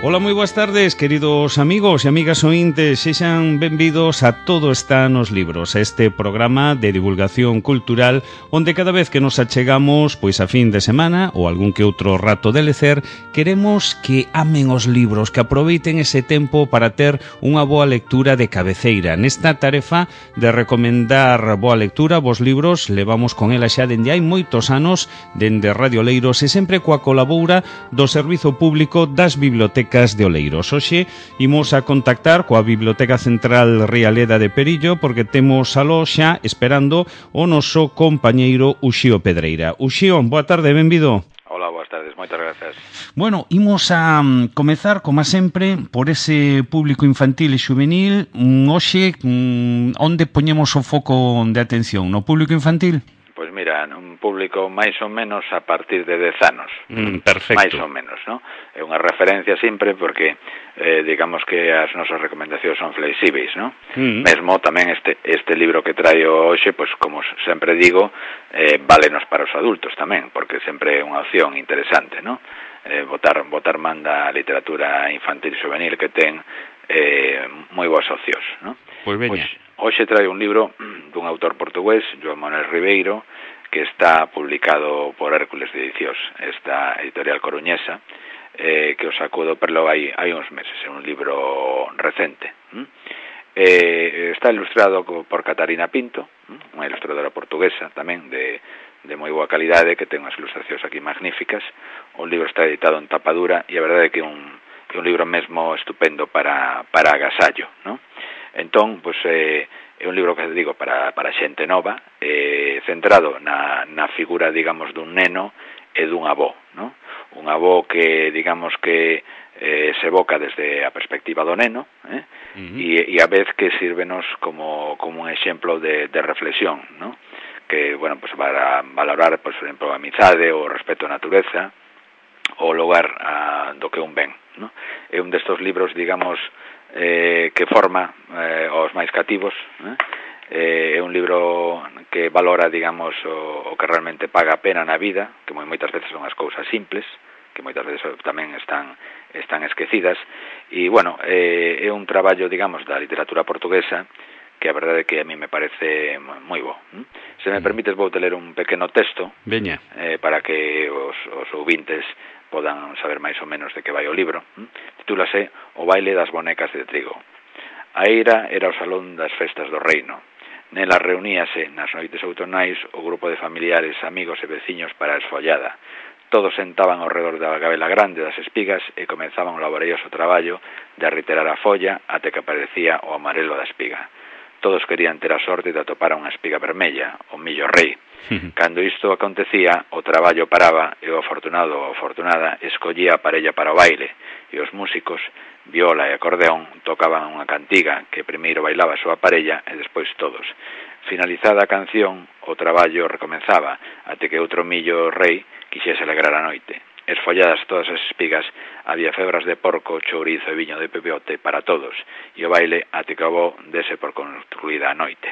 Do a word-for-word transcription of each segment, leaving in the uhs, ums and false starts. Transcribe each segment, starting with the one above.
Ola, moi boas tardes, queridos amigos e amigas ointes, sexan benvidos a Todo está nos libros, a este programa de divulgación cultural onde cada vez que nos achegamos pois a fin de semana ou algún que outro rato de lecer, queremos que amen os libros, que aproveiten ese tempo para ter unha boa lectura de cabeceira. Nesta tarefa de recomendar boa lectura, vos libros, levamos con ela xa dende hai moitos anos, dende Radio Oleiros e sempre coa colaboura do Servizo Público das Bibliotecas de Oleiros. Hoxe imos a contactar coa Biblioteca Central Rialeda de Perillo porque temos aló xa esperando o noso compañeiro Uxío Pedreira. Uxío, boa tarde, benvido. Hola, boas tardes, moitas grazas. Bueno, imos a um, comezar, como sempre, por ese público infantil e juvenil. Hoxe, um, onde poñemos o foco de atención? No público infantil? Pois mira, un público máis ou menos a partir de dez anos. Mm, perfecto. Máis ou menos, non? É unha referencia sempre porque eh, digamos que as nosas recomendacións son flexíveis, non? Mm. Mesmo tamén este este libro que traio hoxe, pois como sempre digo, eh, válenos para os adultos tamén, porque sempre é unha opción interesante, non? Eh, botar, botar man da literatura infantil e juvenil que ten eh, moi boas opcións, non? Pois veña. Pois, hoxe traio un libro dun autor portugués, Joan Manuel Ribeiro, que está publicado por Hércules de Edicións, esta editorial coruñesa, eh, que o sacou do Perlo hai, hai uns meses, é un libro recente. ¿Mm? Eh, está ilustrado por Catarina Pinto, ¿Mm? unha ilustradora portuguesa tamén de, de moi boa calidade, que ten unhas ilustracións aquí magníficas. O libro está editado en tapa dura e a verdade é que é un, é un libro mesmo estupendo para, para agasallo, ¿no? Entón, pois, eh, é un libro que digo para, para xente nova, eh, centrado na, na figura, digamos, dun neno e dun avó, ¿no? Un avó que, digamos, que eh, se evoca desde a perspectiva do neno, eh? Uh-huh. e, e a vez que sírvenos como, como un exemplo de, de reflexión, ¿no? Que, bueno, pues para valorar, por exemplo, a amizade ou o respeto á natureza, o lugar a, do que un ben, ¿no? É un destos libros, digamos, eh, que forma eh, os máis cativos, eh? Eh, é un libro que valora, digamos, o, o que realmente paga a pena na vida, que moi, moitas veces son as cousas simples, que moitas veces tamén están están esquecidas, e, bueno, eh, é un traballo, digamos, da literatura portuguesa, que a verdade é que a mí me parece moi bo. Se me permites, vou te ler un pequeno texto, veña, eh, para que os, os ouvintes podan saber máis ou menos de que vai o libro. Titúlase O baile das bonecas de trigo. A eira era o salón das festas do reino. Nela reuníase nas noites outonais o grupo de familiares, amigos e veciños para a esfollada. Todos sentaban ao redor da gabela grande das espigas e comenzaban o laborioso traballo de arriterar a folla até que aparecía o amarelo da espiga. Todos querían ter a sorte de atopar unha espiga vermella, o millo rei. Cando isto acontecía, o traballo paraba e o afortunado ou afortunada escollía a parella para o baile, e os músicos, viola e acordeón, tocaban unha cantiga que primeiro bailaba a súa parella e despois todos. Finalizada a canción, o traballo recomenzaba até que outro millo rei quixese alegrar a noite. Esfolladas todas as espigas, había febras de porco, chourizo e viño de pepeote para todos, e o baile até que o avó dese por concluída a noite.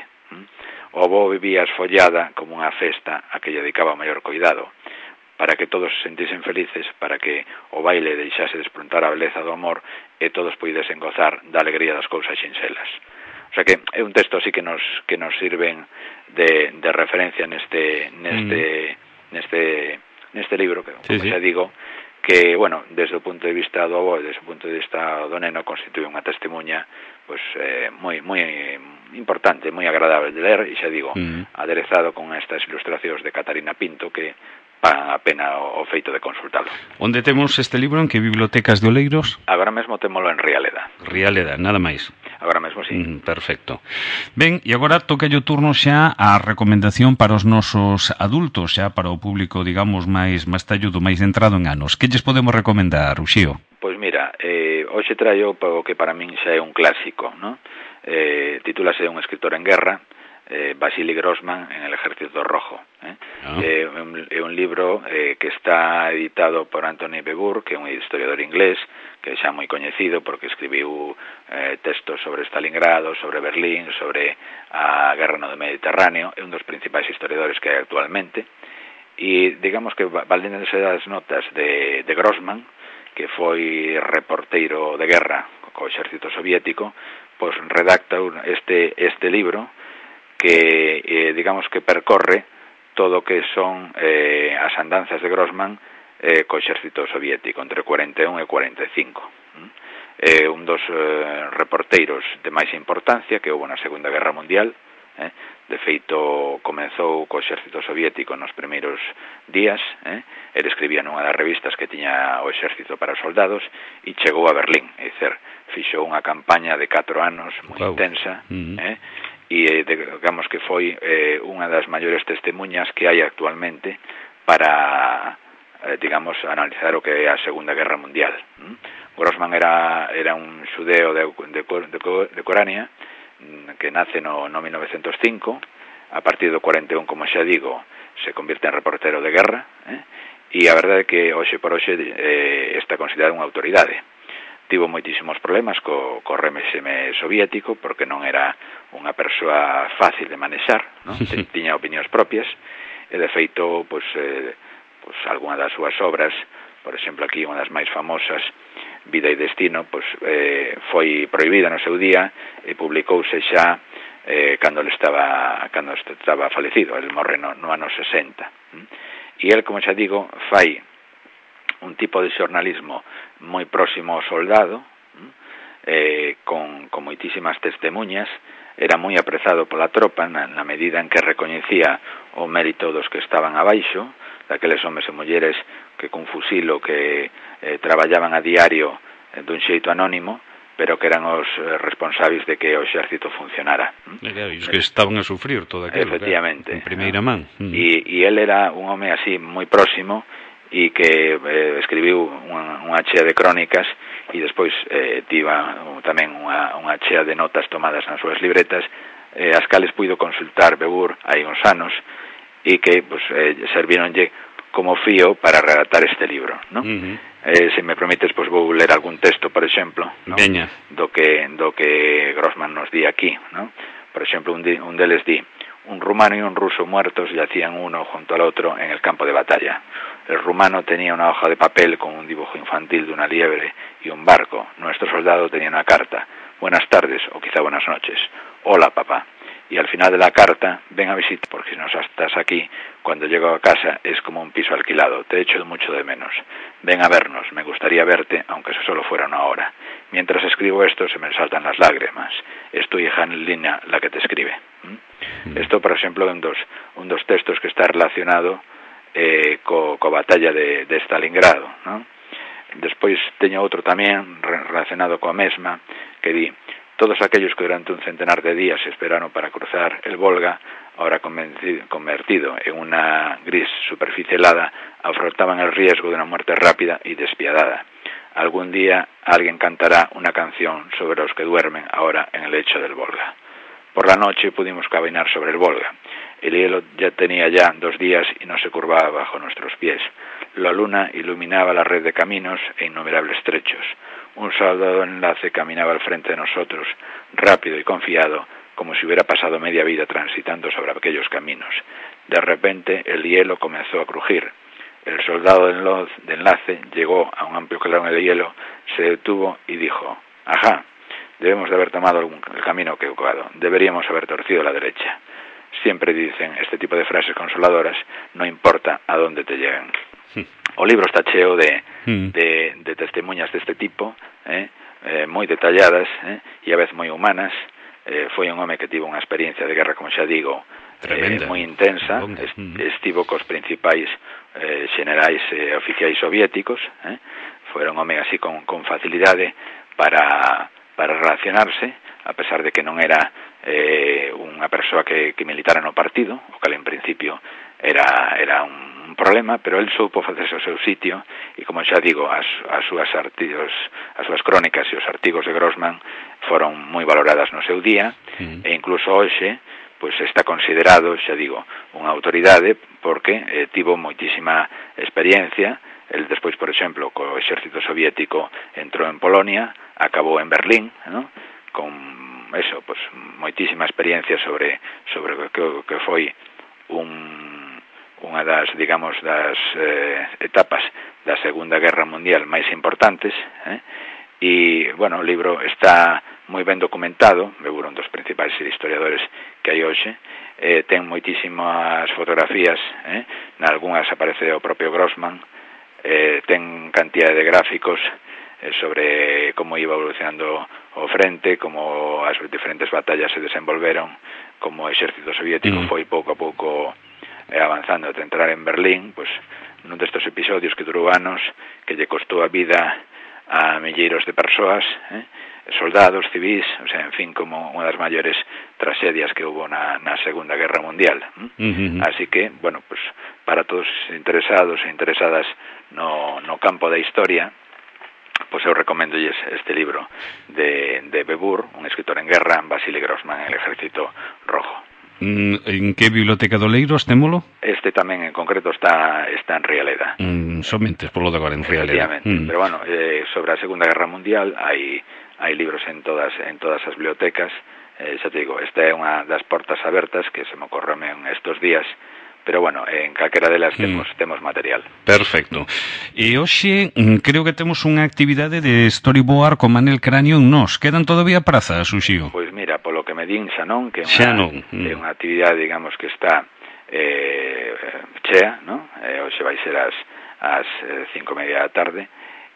O avó vivía esfollada como unha festa a que lle dedicaba o maior cuidado, para que todos se sentisen felices, para que o baile deixase despruntar a beleza do amor e todos puidesen gozar da alegría das cousas sinxelas. O sea que é un texto así que nos que nos sirven de, de referencia neste neste mm. neste neste libro, que, como sí, xa sí. digo, que, bueno, desde o punto de vista do avó e desde o punto de vista do neno constituye unha testemunha pois eh, moi moi importante, moi agradable de ler, e xa digo, mm. aderezado con estas ilustracións de Catarina Pinto que pagan a pena o, o feito de consultalo. Onde temos este libro? En que bibliotecas de Oleiros? Agora mesmo témolo en Rialeda. Rialeda, nada máis. Agora mesmo, sí. Mm, perfecto. Ben, e agora toca o turno xa a recomendación para os nosos adultos, xa para o público, digamos, máis máis talludo, máis entrado en anos. Que lles podemos recomendar, Uxío? Pois mira, eh, hoxe traio o que para min xa é un clásico, ¿no? Eh, titúlase Un escritor en guerra, eh, Vasily Grossman en el Ejército Rojo. Eh? Ah. Eh, é, un, é un libro eh, que está editado por Anthony Begur, que é un historiador inglés, que é xa moi coñecido porque escribiu eh, textos sobre Stalingrado, sobre Berlín, sobre a guerra no Mediterráneo. É un dos principais historiadores que hai actualmente. E digamos que valendo das notas de, de Grossman, que foi reporteiro de guerra co exército soviético, pois redacta este, este libro que, eh, digamos que percorre todo o que son eh, as andanzas de Grossman eh, co exército soviético entre cuarenta e un e cuarenta e cinco. É eh, un dos eh, reporteiros de máis importancia que houve na Segunda Guerra Mundial. Eh? De feito, comenzou co exército soviético nos primeiros días. Eh? Ele escribía nunha das revistas que tiña o exército para os soldados e chegou a Berlín. É dizer, fixo unha campaña de catro anos moi wow. intensa. Uh-huh. eh? E digamos que foi eh, unha das maiores testemunhas que hai actualmente para, eh, digamos, analizar o que é a Segunda Guerra Mundial. ¿Mm? Grossman era, era un xudeo de, de, de, de Corania, que nace no, no mil novecientos cinco, a partir do cuarenta e un, como xa digo, se convierte en reportero de guerra, eh? E a verdade é que hoxe por hoxe eh, está considerado unha autoridade. Tivo moitísimos problemas co, co réxime soviético, porque non era unha persoa fácil de manexar, non? Tiña opinións propias, e de feito, pois, eh, pois, algunha das súas obras, por exemplo, aquí unha das máis famosas, Vida e Destino, pois, eh, foi prohibida no seu día e publicouse xa eh, cando ele estaba, cando estaba falecido. Ele morre no, no ano sesenta. E ele, como xa digo, fai un tipo de xornalismo moi próximo ao soldado, eh, con, con moitísimas testemunhas. Era moi aprezado pola tropa na, na medida en que recoñecía o mérito dos que estaban abaixo, daqueles homes e mulleres que con fusil o que eh, traballaban a diario eh, dun xeito anónimo, pero que eran os eh, responsáveis de que o exército funcionara. E claro, os que estaban a sufrir todo aquilo, efectivamente, claro, en primeira man. E, e ele era un home así moi próximo e que eh, escribiu unha, unha chea de crónicas e despois eh, tiva tamén unha, unha chea de notas tomadas nas súas libretas, eh, as cales puido consultar Begur hai uns anos e que pues, eh, servíronlle como fío para redactar este libro, ¿no? Uh-huh. Eh, se me permites, pues vou ler algún texto, por exemplo, ¿no? Veña. do que do que Grossman nos di aquí, ¿no? Por exemplo, un, di, un deles di: un rumano y un ruso muertos yacían uno junto al otro en el campo de batalla. El rumano tenía una hoja de papel con un dibujo infantil de una liebre y un barco. Nuestro soldado tenía una carta: buenas tardes, o quizá buenas noches. Hola, papá. Y al final de la carta: ven a visitar, porque si no estás aquí, cuando llego a casa es como un piso alquilado, te echo mucho de menos. Ven a vernos, me gustaría verte, aunque eso solo fuera una hora. Mientras escribo esto se me saltan las lágrimas. Es tu hija Lina la que te escribe. ¿Mm? Esto, por ejemplo, un dos, un dos textos que está relacionado eh, co, co batalla de, de Stalingrado, ¿no? Despois teño outro tamén relacionado coa mesma, que di: todos aquellos que durante un centenar de días esperaron para cruzar el Volga, ahora convertido en una gris superficie helada, afrontaban el riesgo de una muerte rápida y despiadada. Algún día alguien cantará una canción sobre los que duermen ahora en el lecho del Volga. Por la noche pudimos caminar sobre el Volga. El hielo ya tenía ya dos días y no se curvaba bajo nuestros pies. La luna iluminaba la red de caminos e innumerables trechos. Un soldado enlace caminaba al frente de nosotros, rápido y confiado, como si hubiera pasado media vida transitando sobre aquellos caminos. De repente el hielo comenzó a crujir. El soldado de enlace llegó a un amplio claro de hielo, se detuvo y dijo: «Ajá, debemos de haber tomado el camino equivocado, deberíamos haber torcido a la derecha». Siempre dicen este tipo de frases consoladoras, no importa a dónde te lleguen. Sí. O libro está cheo de, mm. de, de testemunhas deste tipo, eh, eh, moi detalladas eh, e a vez moi humanas. Eh, foi un home que tivo unha experiencia de guerra, como xa digo, eh, moi intensa. Est, estivo cos principais eh, xenerais e eh, oficiais soviéticos. Eh, foi un home así con, con facilidade para, para relacionarse, a pesar de que non era eh, unha persoa que, que militara no partido, o que en principio era, era un un problema, pero el soupo facerse o seu sitio e, como xa digo, as, as súas artigos, as súas crónicas e os artigos de Grossman foron moi valoradas no seu día, mm. e incluso hoxe pois está considerado, xa digo, unha autoridade porque eh, tivo moitísima experiencia. El despois, por exemplo, co exército soviético entrou en Polonia, acabou en Berlín, ¿no? Con eso, pois moitísima experiencia sobre sobre o que, que foi un unha das, digamos, das eh, etapas da Segunda Guerra Mundial máis importantes, eh? E, bueno, o libro está moi ben documentado, Bebur un dos principais historiadores que hai hoxe, eh, ten moitísimas fotografías, eh? Nalgúnas aparece o propio Grossman, eh, ten cantidad de gráficos eh, sobre como iba evolucionando o frente, como as diferentes batallas se desenvolveron, como o exército soviético mm. foi pouco a pouco eh, avanzando ata entrar en Berlín, pois nun destes episodios que durou anos, que lle costou a vida a milleiros de persoas, eh? soldados, civis, o sea, en fin, como unha das maiores tragedias que hubo na, na Segunda Guerra Mundial. ¿eh? Uh-huh. Así que, bueno, pues para todos interesados e interesadas no, no campo da historia, pues eu recomendo este libro de, de Bebur, un escritor en guerra, Vasily Grossman, en el Ejército Rojo. En que biblioteca do Leiros témolo? Este tamén en concreto está está en Rialeda. Mm, somente por lo de agora en Rialeda. Mm. Pero bueno, eh, sobre a Segunda Guerra Mundial hai hai libros en todas en todas as bibliotecas. Eh, xa te digo, esta é unha das portas abertas que se me ocorreu en estos días. Pero bueno, en calquera delas temos, mm. temos material. Perfecto. E hoxe creo que temos unha actividade de storyboard con Manel Cráneo en Nós. Quedan todavía prazas, Uxío? Pois mira, polo que me din xa non, que é xa unha, non. Mm. é unha actividade, digamos, que está eh, chea, non? Eh, hoxe vai ser as, as cinco e media da tarde,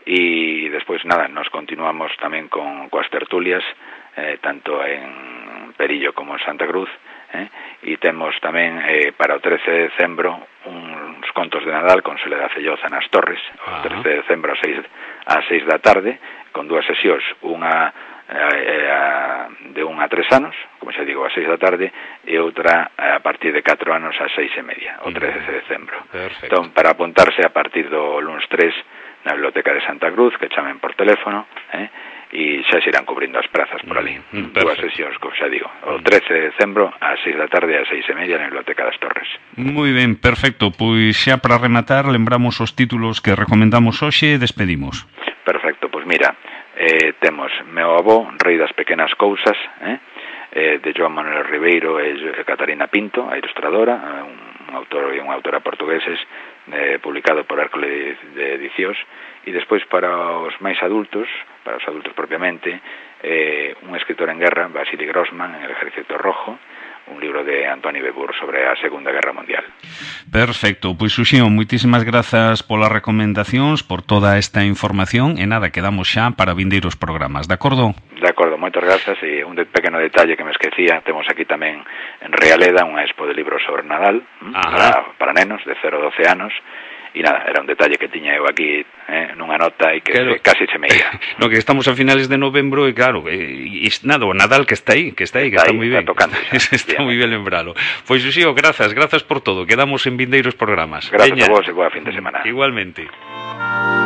e despois, nada, nos continuamos tamén con coas tertulias, eh, tanto en Perillo como en Santa Cruz, Eh? E temos tamén eh, para o trece de decembro uns contos de Nadal con Soledad Felloza nas Torres, o trece de decembro ás seis, ás seis da tarde, con dúas sesións, unha eh, a, de un a tres anos, como xa digo, ás seis da tarde, e outra a partir de catro anos ás seis e media, o trece de decembro. Perfecto. Entón, para apuntarse a partir do lunes tres na Biblioteca de Santa Cruz, que chamen por teléfono, eh? E xa se irán cubrindo as prazas por ali. Mm, Dúas sesións, como xa digo, o trece de decembro ás seis da tarde e ás seis e media na Biblioteca das Torres. Moi ben, perfecto. Pois xa para rematar, lembramos os títulos que recomendamos hoxe e despedimos. Perfecto, pois mira, eh, temos Meu avó, Rei das pequenas cousas, eh? Eh, de Joan Manuel Ribeiro e Catarina Pinto, a ilustradora, un, un autor e unha autora portugueses, eh, publicado por Hércules de Edicións. E despois para os máis adultos, para os adultos propiamente, eh, un escritor en guerra, Vasily Grossman, en el Ejército Rojo, un libro de Antoni Bebur sobre a Segunda Guerra Mundial. Perfecto, pois Uxío, moitísimas grazas polas recomendacións, por toda esta información, e nada, quedamos xa para vindeiros programas, de acordo? De acordo, moitas grazas, e un de pequeno detalle que me esquecía, temos aquí tamén en Rialeda unha expo de libros sobre Nadal, para, para nenos de cero a doce anos. E nada, era un detalle que tiña eu aquí eh, nunha nota e que claro, se, casi se me ia. No, que estamos a finales de novembro e claro, e, e nada, o Nadal que está aí, que está aí, que está, está moi ben. Está tocando. Está moi ben lembralo. Pois, Uxío, grazas, grazas por todo. Quedamos en vindeiros programas. Grazas a vos e boa fin de semana. Igualmente.